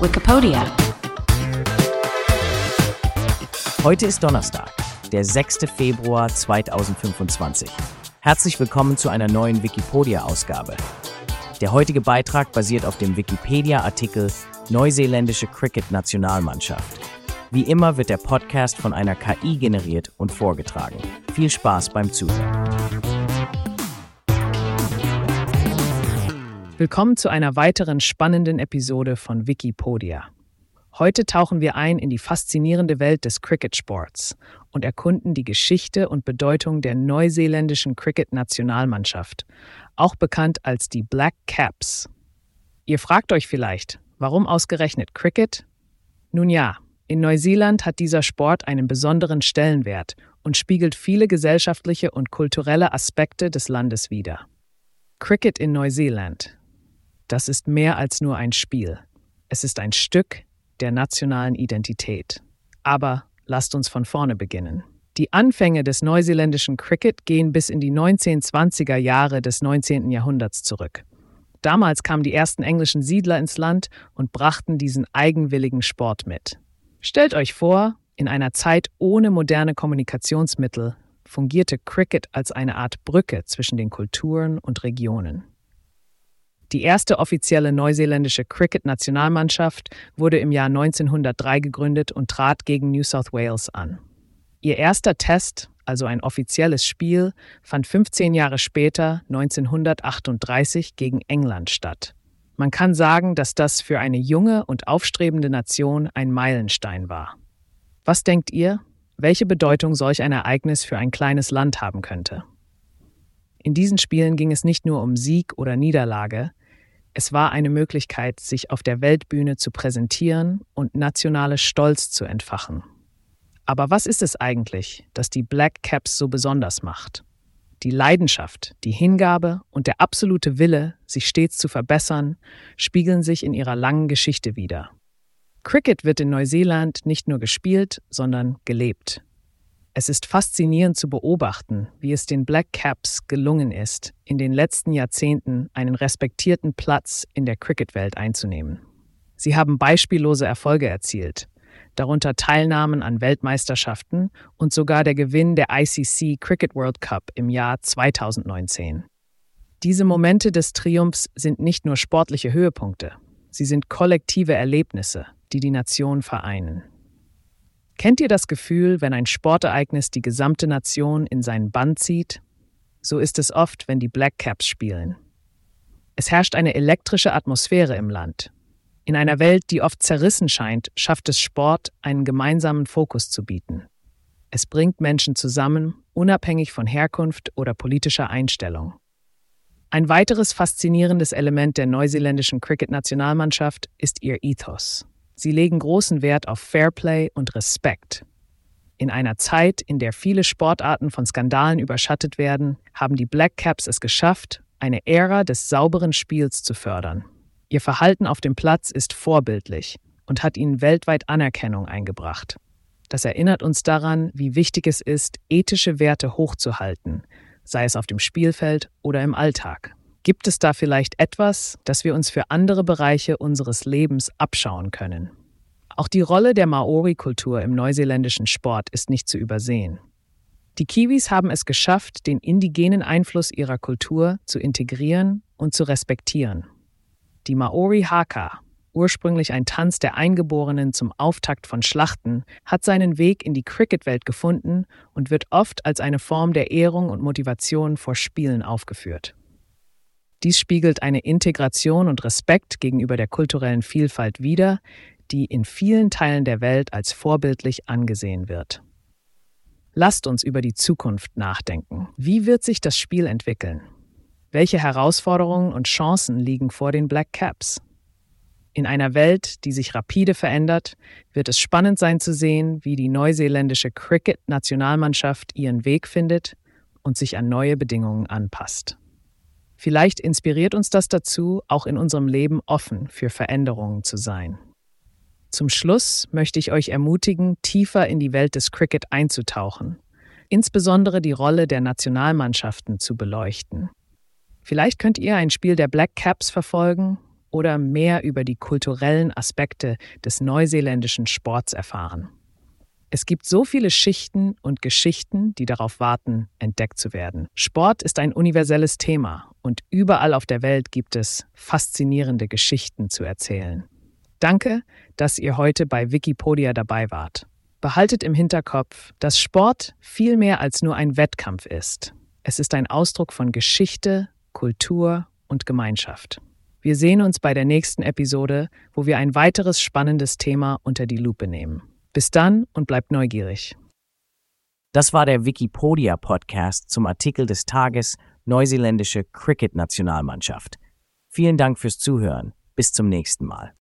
Wikipedia. Heute ist Donnerstag, der 6. Februar 2025. Herzlich willkommen zu einer neuen Wikipedia-Ausgabe. Der heutige Beitrag basiert auf dem Wikipedia-Artikel Neuseeländische Cricket-Nationalmannschaft. Wie immer wird der Podcast von einer KI generiert und vorgetragen. Viel Spaß beim Zuhören. Willkommen zu einer weiteren spannenden Episode von Wikipedia. Heute tauchen wir ein in die faszinierende Welt des Cricket-Sports und erkunden die Geschichte und Bedeutung der neuseeländischen Cricket-Nationalmannschaft, auch bekannt als die Black Caps. Ihr fragt euch vielleicht, warum ausgerechnet Cricket? Nun ja, in Neuseeland hat dieser Sport einen besonderen Stellenwert und spiegelt viele gesellschaftliche und kulturelle Aspekte des Landes wider. Cricket in Neuseeland. Das ist mehr als nur ein Spiel. Es ist ein Stück der nationalen Identität. Aber lasst uns von vorne beginnen. Die Anfänge des neuseeländischen Cricket gehen bis in die 1920er Jahre des 19. Jahrhunderts zurück. Damals kamen die ersten englischen Siedler ins Land und brachten diesen eigenwilligen Sport mit. Stellt euch vor, in einer Zeit ohne moderne Kommunikationsmittel fungierte Cricket als eine Art Brücke zwischen den Kulturen und Regionen. Die erste offizielle neuseeländische Cricket-Nationalmannschaft wurde im Jahr 1903 gegründet und trat gegen New South Wales an. Ihr erster Test, also ein offizielles Spiel, fand 15 Jahre später, 1938, gegen England statt. Man kann sagen, dass das für eine junge und aufstrebende Nation ein Meilenstein war. Was denkt ihr, welche Bedeutung solch ein Ereignis für ein kleines Land haben könnte? In diesen Spielen ging es nicht nur um Sieg oder Niederlage, es war eine Möglichkeit, sich auf der Weltbühne zu präsentieren und nationale Stolz zu entfachen. Aber was ist es eigentlich, das die Black Caps so besonders macht? Die Leidenschaft, die Hingabe und der absolute Wille, sich stets zu verbessern, spiegeln sich in ihrer langen Geschichte wider. Cricket wird in Neuseeland nicht nur gespielt, sondern gelebt. Es ist faszinierend zu beobachten, wie es den Black Caps gelungen ist, in den letzten Jahrzehnten einen respektierten Platz in der Cricketwelt einzunehmen. Sie haben beispiellose Erfolge erzielt, darunter Teilnahmen an Weltmeisterschaften und sogar der Gewinn der ICC Cricket World Cup im Jahr 2019. Diese Momente des Triumphs sind nicht nur sportliche Höhepunkte, sie sind kollektive Erlebnisse, die die Nation vereinen. Kennt ihr das Gefühl, wenn ein Sportereignis die gesamte Nation in seinen Bann zieht? So ist es oft, wenn die Black Caps spielen. Es herrscht eine elektrische Atmosphäre im Land. In einer Welt, die oft zerrissen scheint, schafft es Sport, einen gemeinsamen Fokus zu bieten. Es bringt Menschen zusammen, unabhängig von Herkunft oder politischer Einstellung. Ein weiteres faszinierendes Element der neuseeländischen Cricket-Nationalmannschaft ist ihr Ethos. Sie legen großen Wert auf Fairplay und Respekt. In einer Zeit, in der viele Sportarten von Skandalen überschattet werden, haben die Black Caps es geschafft, eine Ära des sauberen Spiels zu fördern. Ihr Verhalten auf dem Platz ist vorbildlich und hat ihnen weltweit Anerkennung eingebracht. Das erinnert uns daran, wie wichtig es ist, ethische Werte hochzuhalten, sei es auf dem Spielfeld oder im Alltag. Gibt es da vielleicht etwas, das wir uns für andere Bereiche unseres Lebens abschauen können? Auch die Rolle der Maori-Kultur im neuseeländischen Sport ist nicht zu übersehen. Die Kiwis haben es geschafft, den indigenen Einfluss ihrer Kultur zu integrieren und zu respektieren. Die Maori Haka, ursprünglich ein Tanz der Eingeborenen zum Auftakt von Schlachten, hat seinen Weg in die Cricketwelt gefunden und wird oft als eine Form der Ehrung und Motivation vor Spielen aufgeführt. Dies spiegelt eine Integration und Respekt gegenüber der kulturellen Vielfalt wider, die in vielen Teilen der Welt als vorbildlich angesehen wird. Lasst uns über die Zukunft nachdenken. Wie wird sich das Spiel entwickeln? Welche Herausforderungen und Chancen liegen vor den Black Caps? In einer Welt, die sich rapide verändert, wird es spannend sein zu sehen, wie die neuseeländische Cricket-Nationalmannschaft ihren Weg findet und sich an neue Bedingungen anpasst. Vielleicht inspiriert uns das dazu, auch in unserem Leben offen für Veränderungen zu sein. Zum Schluss möchte ich euch ermutigen, tiefer in die Welt des Cricket einzutauchen, insbesondere die Rolle der Nationalmannschaften zu beleuchten. Vielleicht könnt ihr ein Spiel der Black Caps verfolgen oder mehr über die kulturellen Aspekte des neuseeländischen Sports erfahren. Es gibt so viele Schichten und Geschichten, die darauf warten, entdeckt zu werden. Sport ist ein universelles Thema und überall auf der Welt gibt es faszinierende Geschichten zu erzählen. Danke, dass ihr heute bei Wikipedia dabei wart. Behaltet im Hinterkopf, dass Sport viel mehr als nur ein Wettkampf ist. Es ist ein Ausdruck von Geschichte, Kultur und Gemeinschaft. Wir sehen uns bei der nächsten Episode, wo wir ein weiteres spannendes Thema unter die Lupe nehmen. Bis dann und bleibt neugierig. Das war der Wikipedia-Podcast zum Artikel des Tages Neuseeländische Cricket-Nationalmannschaft. Vielen Dank fürs Zuhören. Bis zum nächsten Mal.